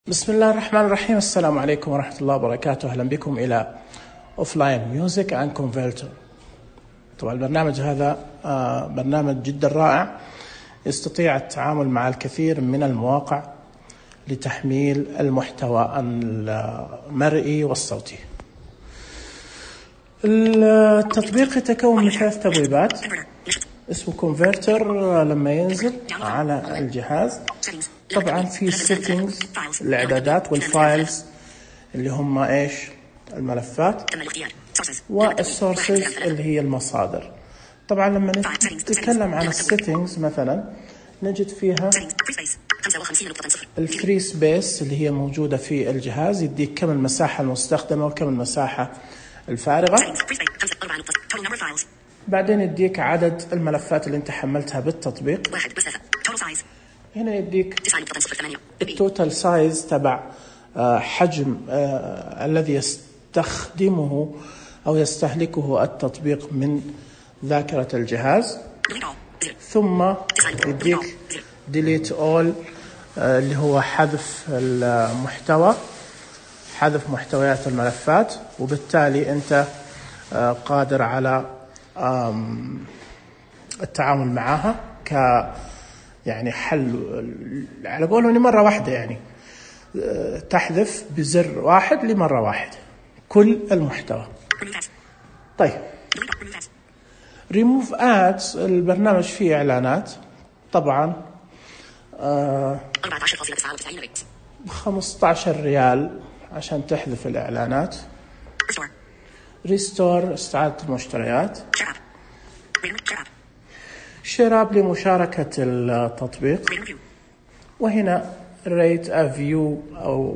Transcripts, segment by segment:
بسم الله الرحمن الرحيم. السلام عليكم ورحمة الله وبركاته. أهلا بكم إلى أوفلاين ميوزك أند كونفرتر. طبعا البرنامج هذا برنامج جدا رائع، يستطيع التعامل مع الكثير من المواقع لتحميل المحتوى المرئي والصوتي. التطبيق يتكون من 3 تبويبات، اسمه كونفرتر. لما ينزل على الجهاز طبعا في سيتنجز الاعدادات والفايلز اللي هم ايش الملفات، والسورسز اللي هي المصادر. طبعا لما نتكلم عن السيتنجز مثلا نجد فيها الفري سبيس اللي هي موجودة في الجهاز، يديك كم المساحة المستخدمة وكم المساحة الفارغة. بعدين يديك عدد الملفات اللي انت حملتها بالتطبيق. هنا يديك التوتال سايز تبع حجم الذي يستخدمه أو يستهلكه التطبيق من ذاكرة الجهاز. ثم يديك delete all اللي هو حذف المحتوى، حذف محتويات الملفات، وبالتالي أنت قادر على التعامل معها يعني حل على قولهم لمرة واحدة، يعني تحذف بزر واحد لمرة واحدة كل المحتوى. طيب remove ads، البرنامج فيه إعلانات طبعا 15 ريال عشان تحذف الإعلانات. restore استعادة المشتريات. شير لمشاركة التطبيق. وهنا rate a view أو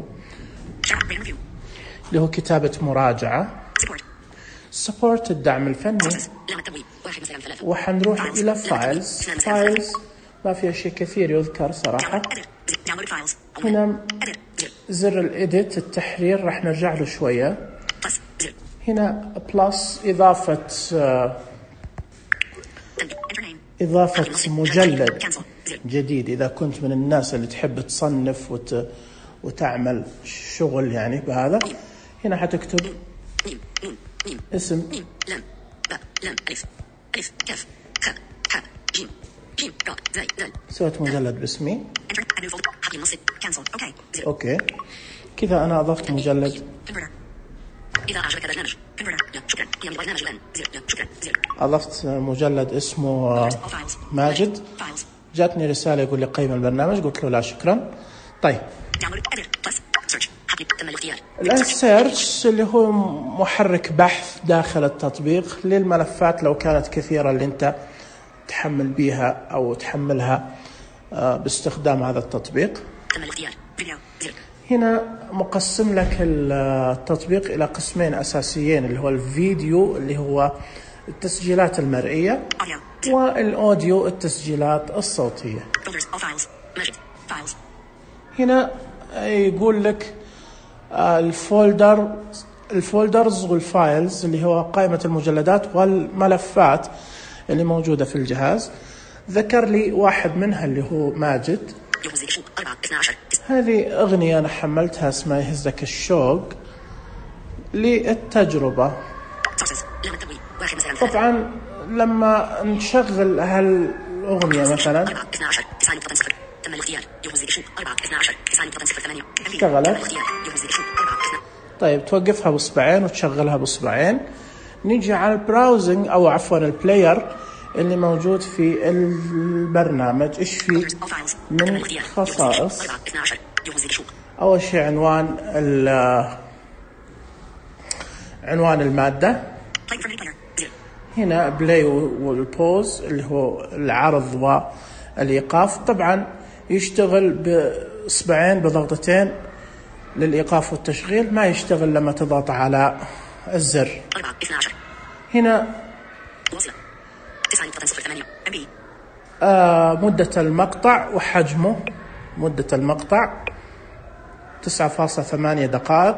اللي هو كتابة مراجعة. support الدعم الفني. وحنروح إلى files ما فيها شيء كثير يذكر صراحة. هنا زر الإيديت التحرير راح نرجع له شوية. هنا plus إضافة مجلد جديد إذا كنت من الناس اللي تحب تصنف وتعمل شغل يعني بهذا. هنا حتكتب اسم، سويت مجلد باسمي. أوكي كذا أنا أضفت مجلد. أضفت مجلد اسمه ماجد. جاتني رسالة يقول لي قيم البرنامج، قلت له لا شكرا. طيب الآن سيرش اللي هو محرك بحث داخل التطبيق للملفات لو كانت كثيرة اللي انت تحمل بيها أو تحملها باستخدام هذا التطبيق. هنا مقسم لك التطبيق إلى قسمين أساسيين، اللي هو الفيديو اللي هو التسجيلات المرئية، والأوديو التسجيلات الصوتية. هنا يقول لك الفولدرز والفايلز اللي هو قائمة المجلدات والملفات اللي موجودة في الجهاز. ذكر لي واحد منها اللي هو ماجد. هذه أغنية أنا حملتها اسمها يهزك الشوق للتجربة. طبعا لما نشغل هالأغنية مثلا اشتغلت. طيب توقفها بإصبعين وتشغلها بإصبعين. نيجي على البراوزنج أو عفوا البلاير اللي موجود في البرنامج. إيش فيه من خصائص؟ أول شيء عنوان المادة. هنا بلاي والبوز اللي هو العرض والإيقاف. طبعا يشتغل بإصبعين بضغطتين للإيقاف والتشغيل، ما يشتغل لما تضغط على الزر. هنا مدة المقطع وحجمه. مدة المقطع 9.8 دقائق،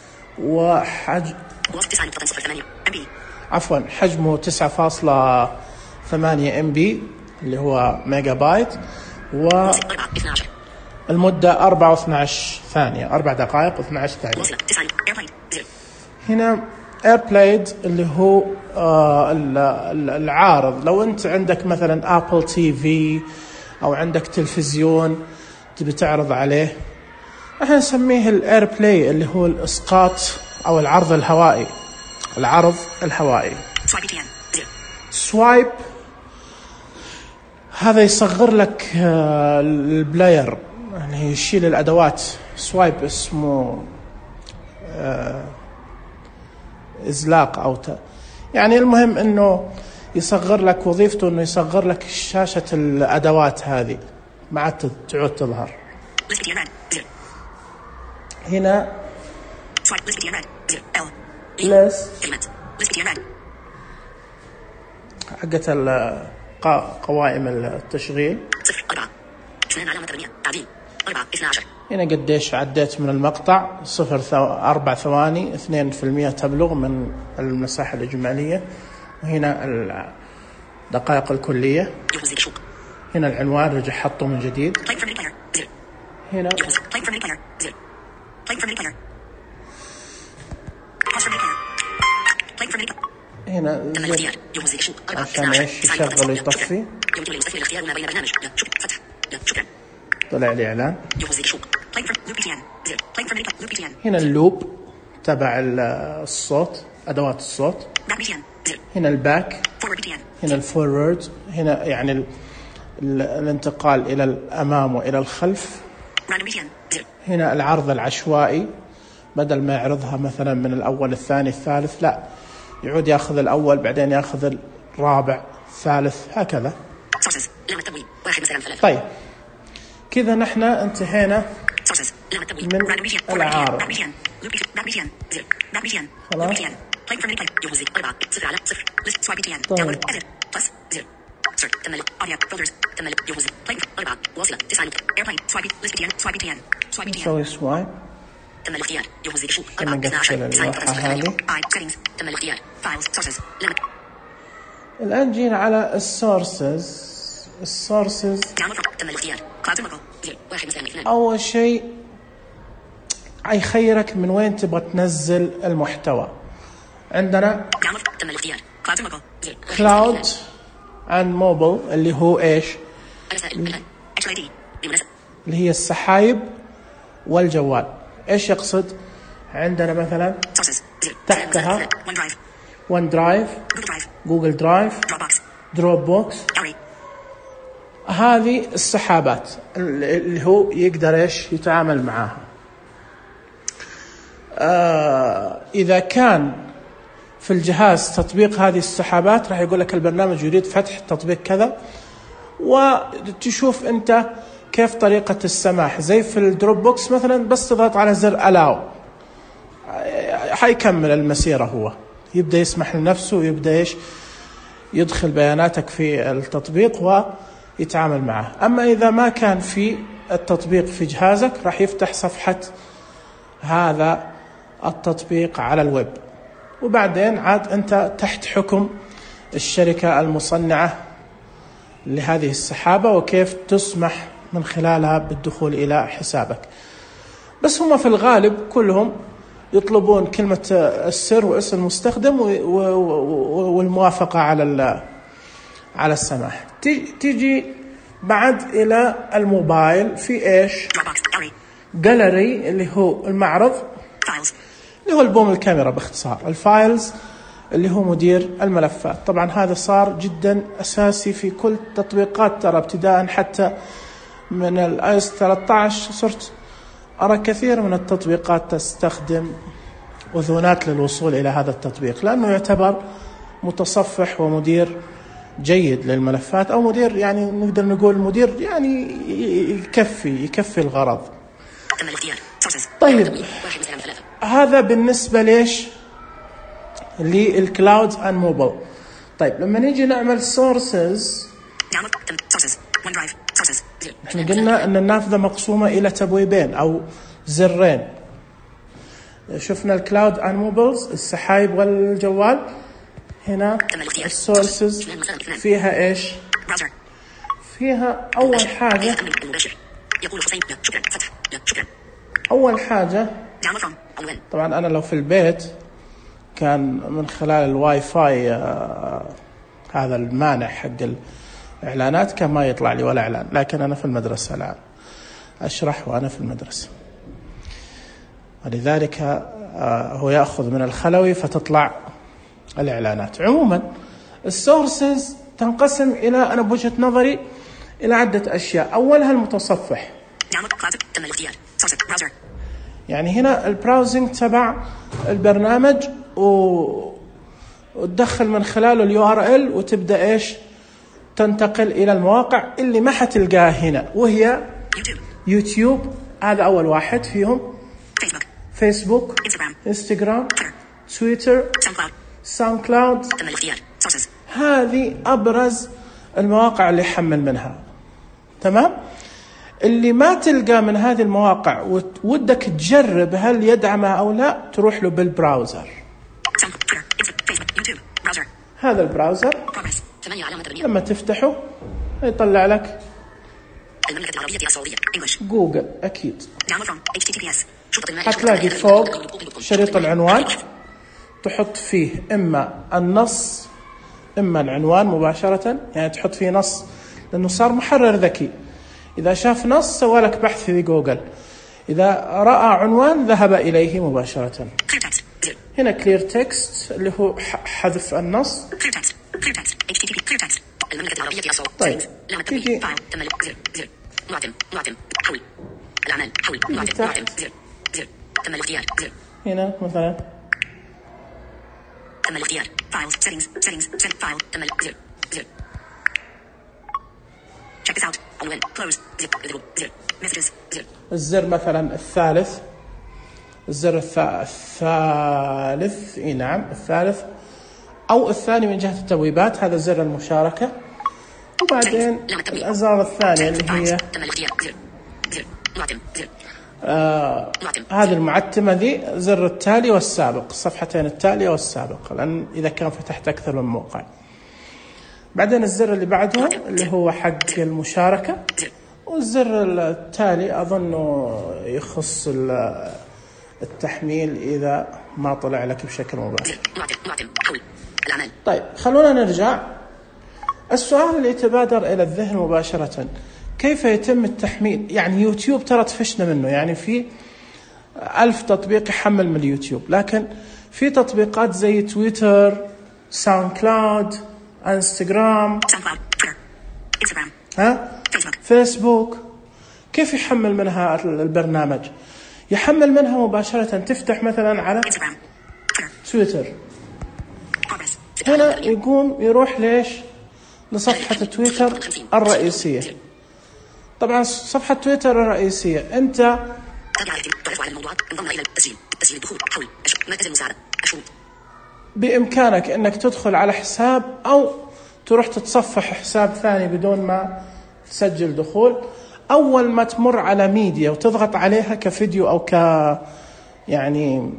حجمه 9.8 MB اللي هو ميجا بايت. المدة 4 و12 ثانية، 4 دقائق و12 ثانية. هنا ايربلاي اللي هو العارض. لو انت عندك مثلا ابل تي في او عندك تلفزيون تبي تعرض عليه، احنا نسميه الايربلاي اللي هو الاسقاط او العرض الهوائي. العرض الهوائي. سوايب هذا يصغر لك البلاير، يعني يشيل الادوات. سوايب اسمه ازلاق او يعني المهم انه يصغر لك، وظيفته انه يصغر لك شاشة الادوات هذه ما عاد تعود تظهر. هنا حقت قوائم التشغيل. هنا قديش عديت من المقطع، 0.4 ثواني، 2% تبلغ من المساحة الإجمالية. وهنا الدقائق الكلية. هنا العنوان رجع حطه من جديد. هنا هنا عشان ايش يشغل ويطفي. طلع لي اعلان. هنا اللوب تبع الصوت، ادوات الصوت. هنا الباك. هنا الفورورد، هنا يعني الانتقال الى الامام والى الخلف. هنا العرض العشوائي، بدل ما يعرضها مثلا من الاول الثاني الثالث، لا يعود ياخذ الاول بعدين ياخذ الرابع الثالث هكذا. طيب كذا نحن انتهينا من العارض. خلاص. نسوي سوايب. تم الاختيار. يهز شو. تم الاختيار. فايلز. الآن جينا على السورسز. تم الاختيار. أول شيء يخيرك من وين تبغى تنزل المحتوى. عندنا تم الاختيار. كلاود عن موبل اللي هو ايش؟ اللي هي السحايب والجوال. ايش يقصد؟ عندنا مثلا تحتها ون درايف، جوجل درايف، دروب بوكس. هذه السحابات اللي هو يقدر ايش يتعامل معاها. اذا كان في الجهاز تطبيق هذه السحابات راح يقول لك البرنامج يريد فتح تطبيق كذا، وتشوف انت كيف طريقة السماح. زي في الدروب بوكس مثلا بس تضغط على زر ألاو حيكمل المسيرة، هو يبدأ يسمح لنفسه ويبدأ ايش يدخل بياناتك في التطبيق ويتعامل معه. أما إذا ما كان في التطبيق في جهازك راح يفتح صفحة هذا التطبيق على الويب، وبعدين عاد أنت تحت حكم الشركة المصنعة لهذه السحابة وكيف تسمح من خلالها بالدخول إلى حسابك. بس هم في الغالب كلهم يطلبون كلمة السر واسم المستخدم والموافقة على السماح. تيجي بعد إلى الموبايل في إيش؟ جاليري اللي هو المعرض، اللي هو البوم الكاميرا باختصار. الفايلز اللي هو مدير الملفات. طبعا هذا صار جدا أساسي في كل تطبيقات، ترى ابتداء حتى من الايس 13 صرت أرى كثير من التطبيقات تستخدم أذونات للوصول إلى هذا التطبيق، لأنه يعتبر متصفح ومدير جيد للملفات، أو مدير يعني نقدر نقول مدير يعني يكفي الغرض. طيب هذا بالنسبة ليش للكلاود أند موبل. طيب لما نيجي نعمل سورسز، احنا قلنا ان النافذة مقسومة الى تبويبين او زرين. شفنا الكلاود اند موبلز السحايب والجوال. هنا السورسز فيها ايش؟ فيها اول حاجة يقول حسين لا شكرا فتح لا شكرا. أول حاجة طبعا أنا لو في البيت كان من خلال الواي فاي هذا المانع حق الإعلانات كان ما يطلع لي ولا إعلان، لكن أنا في المدرسة الآن أشرح وأنا في المدرسة، ولذلك هو يأخذ من الخلوي فتطلع الإعلانات. عموما السورسز تنقسم إلى أنا بوجهة نظري إلى عدة أشياء. أولها المتصفح، يعني هنا البراوزنج تبع البرنامج وتدخل من خلاله الURL وتبدأ إيش تنتقل إلى المواقع اللي ما حتلقاها هنا، وهي يوتيوب هذا أول واحد فيهم، فيسبوك، انستغرام، تويتر، ساوند كلاود. هذه أبرز المواقع اللي يحمل منها. تمام. اللي ما تلقى من هذه المواقع ودك تجرب هل يدعمها أو لا، تروح له بالبراوزر. هذا البراوزر لما تفتحه يطلع لك المملكة العربية السعودية جوجل أكيد. هتلاقي فوق شريط العنوان، تحط فيه إما النص إما العنوان مباشرة، يعني تحط فيه نص لأنه صار محرر ذكي، إذا شاف نص سوالك بحث في جوجل، إذا رأى عنوان ذهب إليه مباشرة. هنا كلير تكست اللي هو حذف النص. المملكة العربية السعودية. طيب تيجي معتم حول الأعمال حول معتم زر تم الاختيار زر. هنا مثلا تم الاختيار فايلز سيتنجز فايل تم زر check this out عنوان close زر messages زر. الزر مثلا الثالث، الزر الثالث نعم الثالث أو الثاني من جهة التبويبات، هذا زر المشاركة. وبعدين الأزرار الثانية اللي هي هذه المعتمة ذي زر التالي والسابق، الصفحتين التالية والسابق، لأن إذا كان فتحت أكثر من موقع. بعدين الزر اللي بعده اللي هو حق المشاركة، والزر التالي أظنه يخص التحميل إذا ما طلع لك بشكل مباشر. طيب خلونا نرجع. السؤال اللي يتبادر إلى الذهن مباشرة، كيف يتم التحميل؟ يعني يوتيوب ترى طفشنا منه، يعني في 1000 تطبيق يحمل من اليوتيوب، لكن في تطبيقات زي تويتر، ساوند كلاود، انستغرام، فيسبوك. كيف يحمل منها البرنامج؟ يحمل منها مباشرة. تفتح مثلا على تويتر، هنا يقوم يروح ليش لصفحة تويتر الرئيسية. طبعا صفحة تويتر الرئيسية أنت بإمكانك أنك تدخل على حساب أو تروح تتصفح حساب ثاني بدون ما تسجل دخول. أول ما تمر على ميديا وتضغط عليها كفيديو أو يعني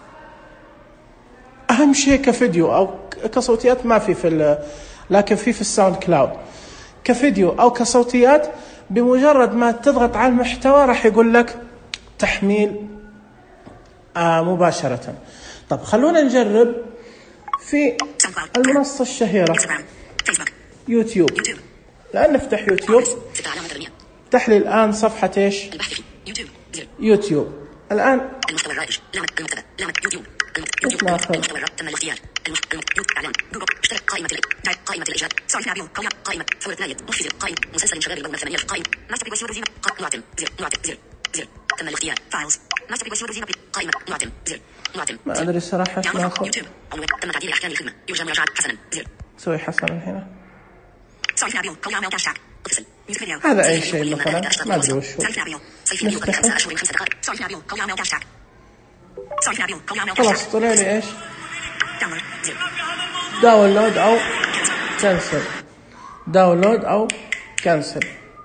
أهم شيء كفيديو أو كصوتيات ما في لكن في الساوند كلاود كفيديو أو كصوتيات، بمجرد ما تضغط على المحتوى راح يقول لك تحميل مباشرة. طب خلونا نجرب في المنصة الشهيرة يوتيوب. لأن نفتح يوتيوب، افتح لي الآن صفحة إيش؟ يوتيوب. الآن المحتوى الرائج يوتيوب تم الاختيار اعلان جوجل اشترك قائمة الإيجاد صار نابيو قائمة ثورة نايد محفز قائمة مسلسل شغال البون 8 قائمة ماستر وسيلة روزينا معتم زر تم الاختيار فايلز ماستر وسيلة روزينا قائمة معتم زر ما أدري صراحة يوتيوب تم تعديل أحكام الخدمة يرجى مراجعة حسنا زر. سوي حسنا هنا. صار نابيو هذا أي شيء مثلا ما أدري وش هو. خلاص طلع لي إيش؟ داونلود أو كنسل. داونلود أو كنسل.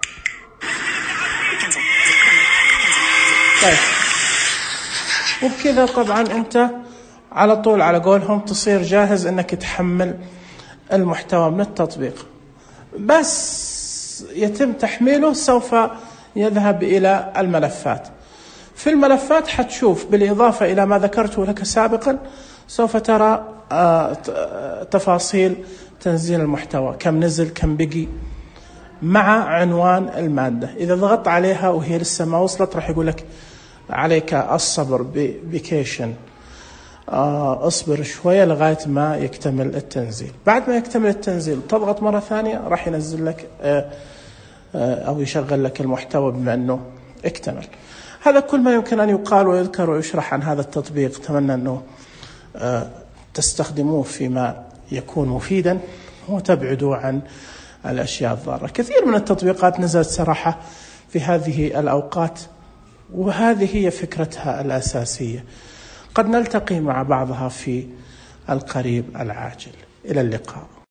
طيب وبكذا طبعا أنت على طول على قولهم تصير جاهز أنك تحمل المحتوى من التطبيق. بس يتم تحميله سوف يذهب إلى الملفات. في الملفات حتشوف بالإضافة إلى ما ذكرته لك سابقا سوف ترى تفاصيل تنزيل المحتوى، كم نزل كم بقي، مع عنوان المادة. إذا ضغطت عليها وهي لسه ما وصلت راح يقول لك عليك الصبر بكيشن، اصبر شوية لغاية ما يكتمل التنزيل. بعد ما يكتمل التنزيل تضغط مرة ثانية راح ينزل لك أو يشغل لك المحتوى بما أنه اكتمل. هذا كل ما يمكن أن يقال ويذكر ويشرح عن هذا التطبيق. أتمنى أنه تستخدموه فيما يكون مفيدا وتبعدوا عن الأشياء الضارة. كثير من التطبيقات نزلت صراحة في هذه الأوقات، وهذه هي فكرتها الأساسية. قد نلتقي مع بعضها في القريب العاجل. إلى اللقاء.